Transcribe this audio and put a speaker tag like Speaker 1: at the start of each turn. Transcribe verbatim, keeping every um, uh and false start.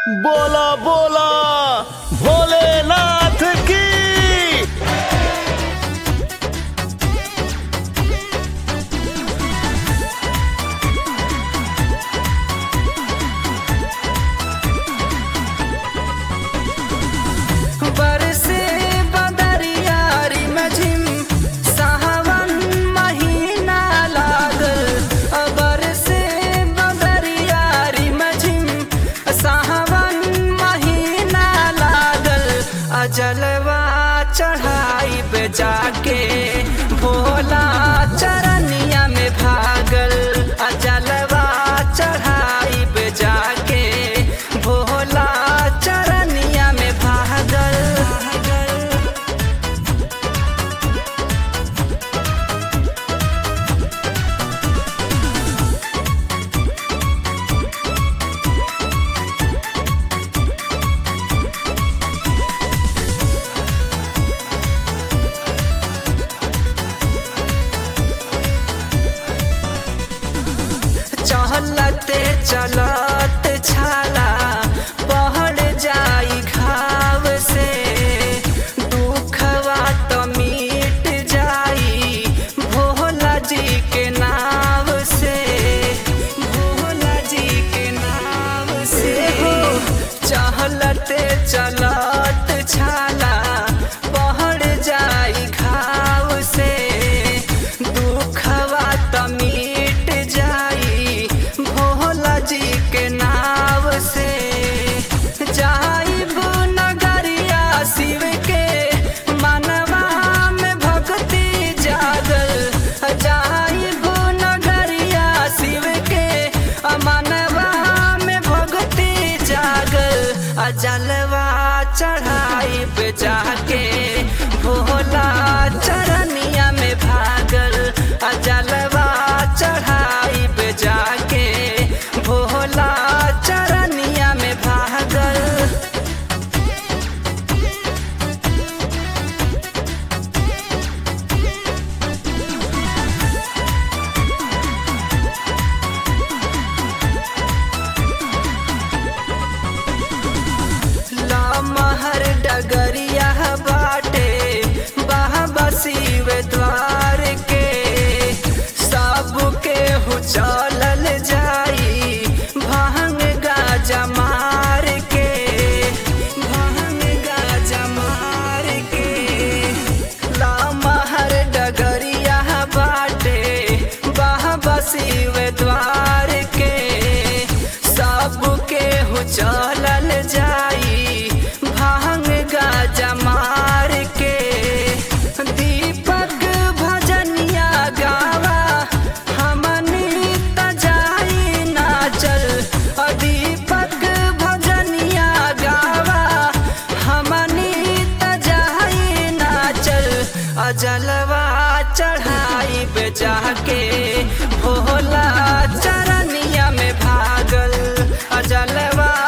Speaker 1: बोला बोला भोलेनाथ की।
Speaker 2: बरसे बदरिया रिमझिम सावन महीना लागल। बरसे बदरिया रिमझिम सावन महीना लागल। अजलवा चढ़ाई पे जाके भोला चरनिया में भागल। अजलवा चढ़ाई पे जाके भोला चरनिया में भागल। चलते चलत छाला पहड़ जाई घाव से। दुखवा तो मिट जाई भोला जी के नाव से। भोला जी के नाव से हो चलते चलत छाला पहड़ जाई घाव से। दुखवा तो मिट जाई भोला जी के नाव से। जाइब नगरिया शिव के मनवा में भक्ति जागल। जाइब नगरिया शिव के मनवा में भक्ति जागल। जलवा चढ़ाई पे जाके भोला चरनिया में भागल। जलवा चढ़ाई पे जाके भोला चरनिया में भागल। लमहर डगरिया बाटे बाबा शिव द्वार के। सबके हु चलल जाई भांग गाजा मार के। भांग गाजा मार के लमहर डगरिया बाटे बाबा शिव द्वार के। सबके हु चलल जाई भांग गाजा मार के। दीपक भजनिया गावा हमनी त जाई नाचल। दीपक भजनिया गावा हमनी त जाई नाचल। जलवा चढ़ाई पे जाके भोला चरनिया में भागल। जलवा